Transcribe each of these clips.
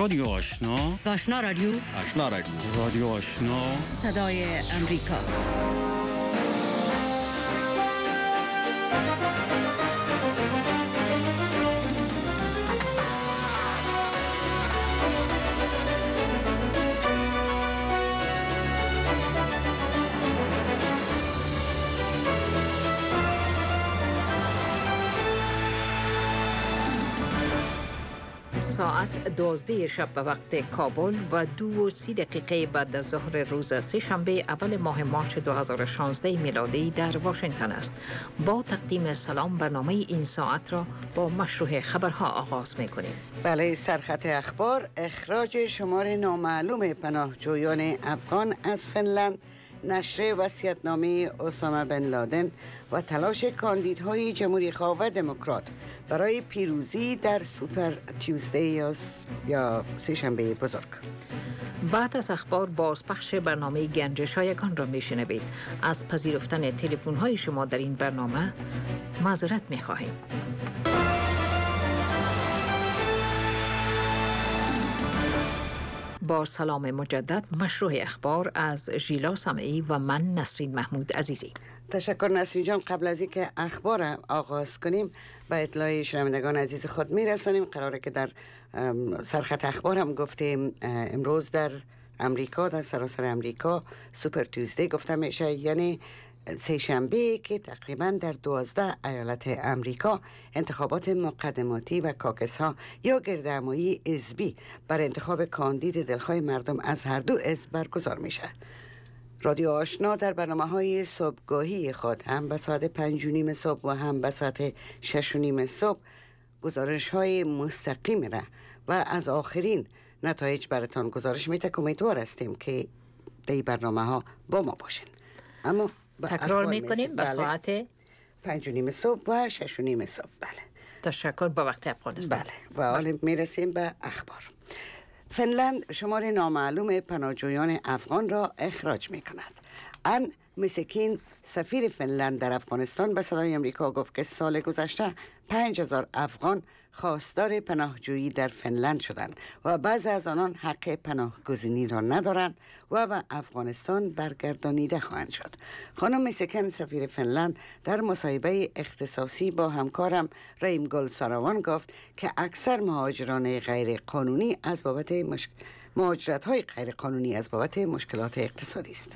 رادیو آشنا، آشنا رادیو، آشنا رادیو، رادیو آشنا، صدای امریکا. ساعت 12 شب به وقت کابل و 2:30 بعد از ظهر روز سه‌شنبه اول ماه مارچ 2016 میلادی در واشنگتن است. با تقدیم سلام برنامه این ساعت را با مشروع خبرها آغاز می‌کنیم. بله، سرخط اخبار: اخراج شمار نامعلوم پناهجویان افغان از فنلند، نشر وصیت‌نامه اسامه بن لادن و تلاش کاندیدهای جمهوری خواه و دموکرات برای پیروزی در سوپر تیوزدی یا سه‌شنبه بزرگ. بعد از اخبار بازپخش برنامه گنجش یکان را میشنوید. از پذیرفتن تلفن های شما در این برنامه معذرت میخواهیم. با سلام مجدد، مشروع اخبار از ژیلا سمعی و من نسرین محمود عزیزی. تشکر نسرین جان. قبل از اینکه اخبار آغاز کنیم به اطلاع شنوندگان عزیز خود میرسانیم. قراره که در سرخط اخبار هم گفتیم امروز در امریکا، در سراسر امریکا سوپر تیوزدی گفته میشه، یعنی سه‌شنبه که تقریبا در 12 ایالت امریکا انتخابات مقدماتی و کاکس ها یا گردهمایی حزبی بر انتخاب کاندید دلخواه مردم از هر دو حزب برگزار میشه. رادیو آشنا در برنامه‌های صبحگاهی خود هم به ساعت 5:30 صبح و هم به ساعت 6:30 صبح گزارش‌های مستقیم را و از آخرین نتایج براتان گزارش میده. امیدوار هستیم که در برنامه‌ها با ما باشین. اما تکرار میکنیم به ساعت 5:30 صبح و 6:30 صبح. بله. تشکر. با وقت افغانستان. بله. و حالا میرسیم به اخبار. فنلند شمار نامعلوم پناهجویان افغان را اخراج میکند. ان مسکین سفیر فنلند در افغانستان به صدای امریکا گفت که سال گذشته 5000 افغان خواستار پناهجویی در فنلند شدند و بعضی از آنان حق پناهگزینی را ندارند و به افغانستان برگردانیده خواهند شد. خانم مسکن سفیر فنلند در مصاحبه اختصاصی با همکارم ریم گل ساراوان گفت که اکثر مهاجران غیر قانونی از بابت مهاجرت‌های غیر قانونی از بابت مشکلات اقتصادی است.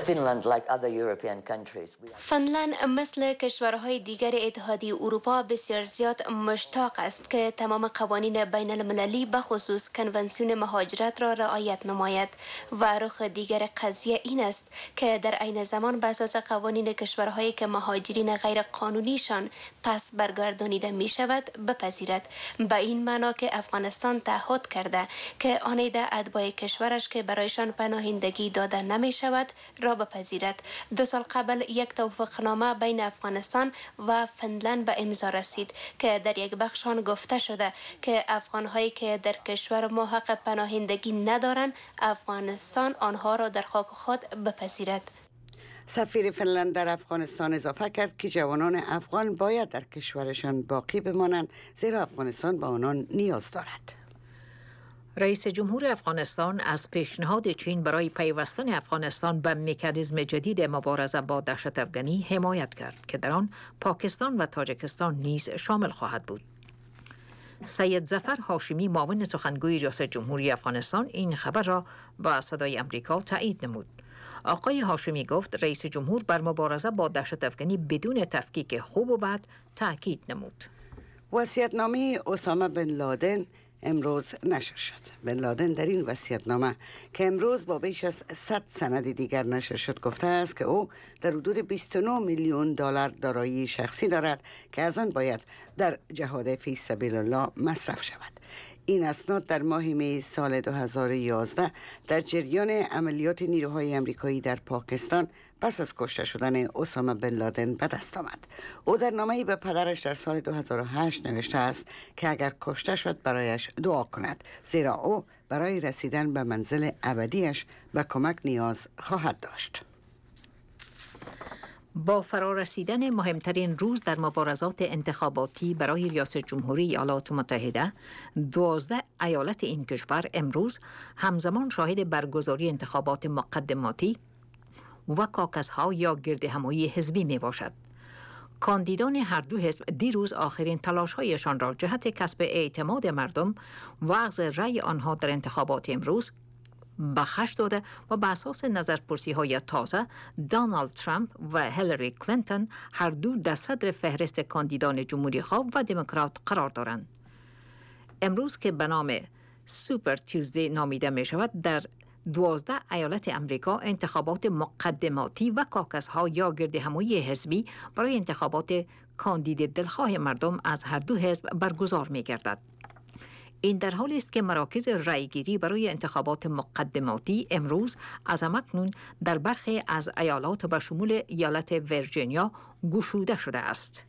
فنلند مثل کشورهای دیگر اتحادیه اروپا بسیار زیاد مشتاق است که تمام قوانین بین المللی به خصوص کنونسیون مهاجرت را رعایت نماید و رخ دیگر قضیه این است که در عین زمان به اساس قوانین کشورهایی که مهاجرین غیر قانونیشان پس برگردانیده می شود بپذیرد. به این معنا که افغانستان تعهد کرده که آنیده اتباع کشورش که برایشان پناهندگی داده نمی شود را بپذیرد. 2 سال قبل یک توافقنامه بین افغانستان و فنلند به امضا رسید که در یک بخش آن گفته شده که افغانهایی که در کشور ما حق پناهندگی ندارند افغانستان آنها را در خاک خود بپذیرد. سفیر فنلند در افغانستان اضافه کرد که جوانان افغان باید در کشورشان باقی بمانند زیرا افغانستان به آنان نیاز دارد. رئیس جمهور افغانستان از پیشنهاد چین برای پیوستن افغانستان به مکانیزم جدید مبارزه با دهشت افغانی حمایت کرد که در آن پاکستان و تاجیکستان نیز شامل خواهد بود. سید ظفر هاشمی معاون سخنگوی ریاست جمهوری افغانستان این خبر را با صدای امریکا تایید نمود. آقای هاشمی گفت رئیس جمهور بر مبارزه با دهشت افغانی بدون تفکیک خوب و بد تاکید نمود. وصیت‌نامه اسامه بن لادن امروز نشر شد. بن لادن در این وصیت‌نامه که امروز با بیش از 100 سند دیگر نشر شد گفته است که او در حدود 29 میلیون دلار دارایی شخصی دارد که از آن باید در جهاد فی سبیل الله مصرف شود. این اسناد در ماه می سال 2011 در جریان عملیات نیروهای آمریکایی در پاکستان پس از کشته شدن اسامه بن لادن به دست آمد. او در نامه‌ای به پدرش در سال 2008 نوشته است که اگر کشته شد برایش دعا کند زیرا او برای رسیدن به منزل ابدیش به کمک نیاز خواهد داشت. با فرارسیدن مهمترین روز در مبارزات انتخاباتی برای ریاست جمهوری ایالات متحده، 12 ایالت این کشور امروز همزمان شاهد برگزاری انتخابات مقدماتی و کاکس‌ها یا گردهمایی حزبی می باشد. کاندیدان هر دو حزب دیروز آخرین تلاش‌هایشان را جهت کسب اعتماد مردم و اخذ رأی آنها در انتخابات امروز به خرج داده و بر اساس نظرپرسی‌های تازه دونالد ترامپ و هیلاری کلینتون هر دو در صدر فهرست کاندیدان جمهوری‌خواه و دموکرات قرار دارند. امروز که به نام سوپر تیوزدی نامیده می شود، در 12 ایالت امریکا انتخابات مقدماتی و کاکس‌ها یا گردهمایی حزبی برای انتخابات کاندید دلخواه مردم از هر دو حزب برگزار می گردد. این در حالی است که مراکز رأیگیری برای انتخابات مقدماتی امروز از همکنون در برخی از ایالات به شمول ایالت ویرجینیا گشوده شده است.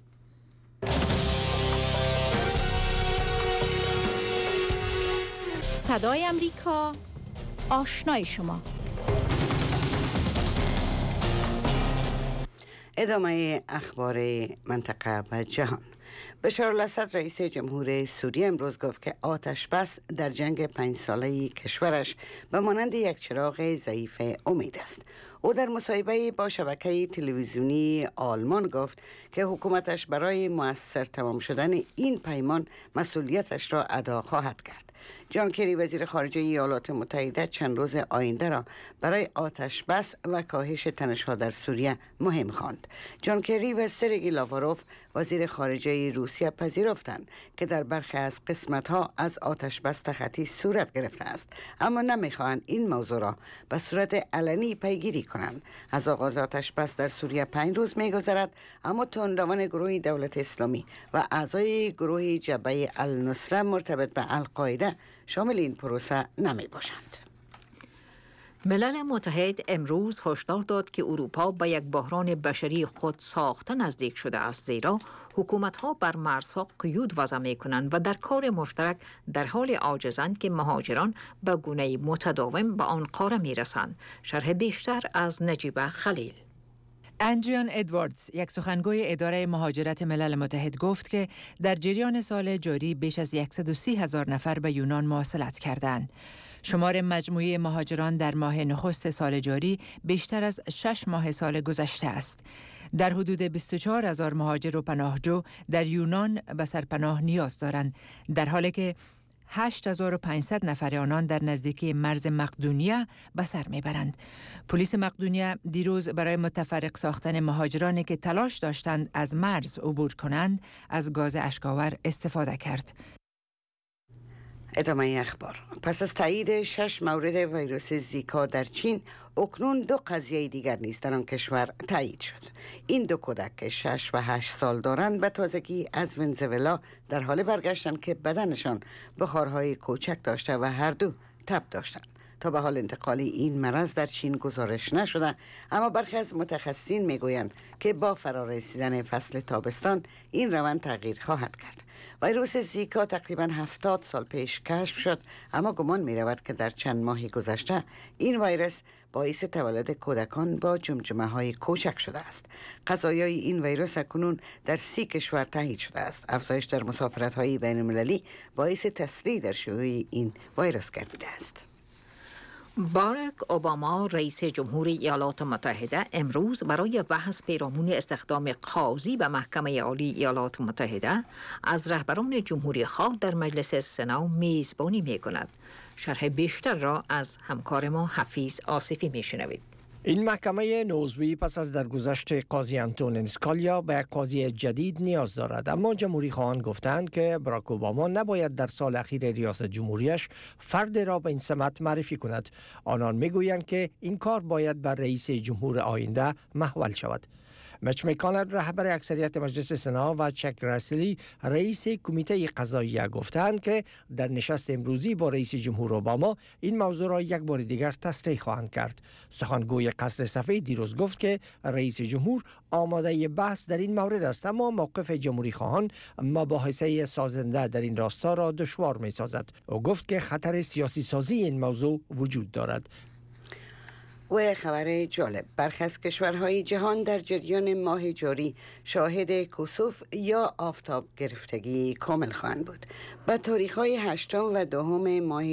صدای امریکا، آشنای شما. ادامه اخبار منطقه و جهان. بشار الاسد رئیس جمهور سوریه امروز گفت که آتش بس در جنگ 5 ساله کشورش به مانند یک چراغ ضعیف امید است. او در مصاحبه با شبکه تلویزیونی آلمان گفت که حکومتش برای مؤثر تمام شدن این پیمان مسئولیتش را ادا خواهد کرد. جان کری وزیر خارجه ایالات متحده چند روز آینده را برای آتش بس و کاهش تنش‌ها در سوریه مهم خواند. جان کری و سرگئی لاواروف وزیر خارجه روسیه پذیرفتند که در برخی از قسمت‌ها از آتش بس تخطی صورت گرفته است، اما نمی‌خواهند این موضوع را به صورت علنی پیگیری کنند. از آغاز آتش بس در سوریه 5 روز می‌گذرد، اما تندروان گروه دولت اسلامی و اعضای گروه جبهه النصره مرتبط به القاعده شامل این پروسه نمی باشند. ملل متحد امروز هشدار داد که اروپا به یک بحران بشری خود ساخته نزدیک شده است، زیرا حکومت‌ها بر مرزها قیود وضع می‌کنند و در کار مشترک در حال عاجزند که مهاجران به گونه متداوم به آن قاره می‌رسند. شرح بیشتر از نجیبه خلیل. اندریان ادواردز، یک سخنگوی اداره مهاجرت ملل متحد، گفت که در جریان سال جاری بیش از 130,000 نفر به یونان مواصلت کردند. شمار مجموعی مهاجران در ماه نخست سال جاری بیشتر از 6 ماه سال گذشته است. در حدود 24,000 مهاجر و پناهجو در یونان به سرپناه نیاز دارند، در حالی که 8,500 نفر آنان در نزدیکی مرز مقدونیه به سر میبرند. پلیس مقدونیه دیروز برای متفرق ساختن مهاجرانی که تلاش داشتند از مرز عبور کنند از گاز اشک‌آور استفاده کرد. ادامه اخبار. پس از تایید 6 مورد ویروس زیکا در چین، اکنون 2 قضیه دیگر نیز در آن کشور تایید شد. این 2 کودک که 6 و 8 سال دارند به تازگی از ونزوئلا در حال برگشتند که بدنشان بخارهای کوچک داشته و هر دو تب داشتند. تا به حال انتقال این مرض در چین گزارش نشده، اما برخی از متخصصین میگویند که با فرارسیدن فصل تابستان این روند تغییر خواهد کرد. ویروس زیکا تقریباً 70 سال پیش کشف شد، اما گمان می رود که در چند ماه گذشته این ویروس باعث تولد کودکان با جمجمه های کوچک شده است. قضایای این ویروس اکنون در 30 کشور تایید شده است. افزایش در مسافرت های بین المللی باعث تسریع در شیوع این ویروس گردیده است. باراک اوباما رئیس جمهور ایالات متحده امروز برای بحث پیرامون استخدام قاضی به محکمه عالی ایالات متحده از رهبران جمهوری خواه در مجلس سنا میزبانی می کند. شرح بیشتر را از همکار ما حفیظ آصفی می شنوید. این محکمه نوزوی پس از درگذشت قاضی آنتونین اسکالیا به قاضی جدید نیاز دارد، اما جمهوری خواهان گفتند که باراک اوباما نباید در سال اخیر ریاست جمهوریش فرد را به این سمت معرفی کند. آنان میگویند که این کار باید بر رئیس جمهور آینده محول شود. مچ مکانل رهبر اکثریت مجلس سنا و چک راسلی رئیس کمیته قضاییه گفتند که در نشست امروزی با رئیس جمهور اوباما این موضوع را یک بار دیگر تصریح خواهند کرد. سخنگوی قصر سفید دیروز گفت که رئیس جمهور آماده بحث در این مورد است، اما موقف جمهوری خواهان مباحثه سازنده در این راستا را دشوار می سازد. او گفت که خطر سیاسی سازی این موضوع وجود دارد. و خبر جالب، برخی از کشورهای جهان در جریان ماه جاری شاهد کسوف یا آفتاب گرفتگی کامل خواهند بود. به تاریخ‌های 8 و 2 ماه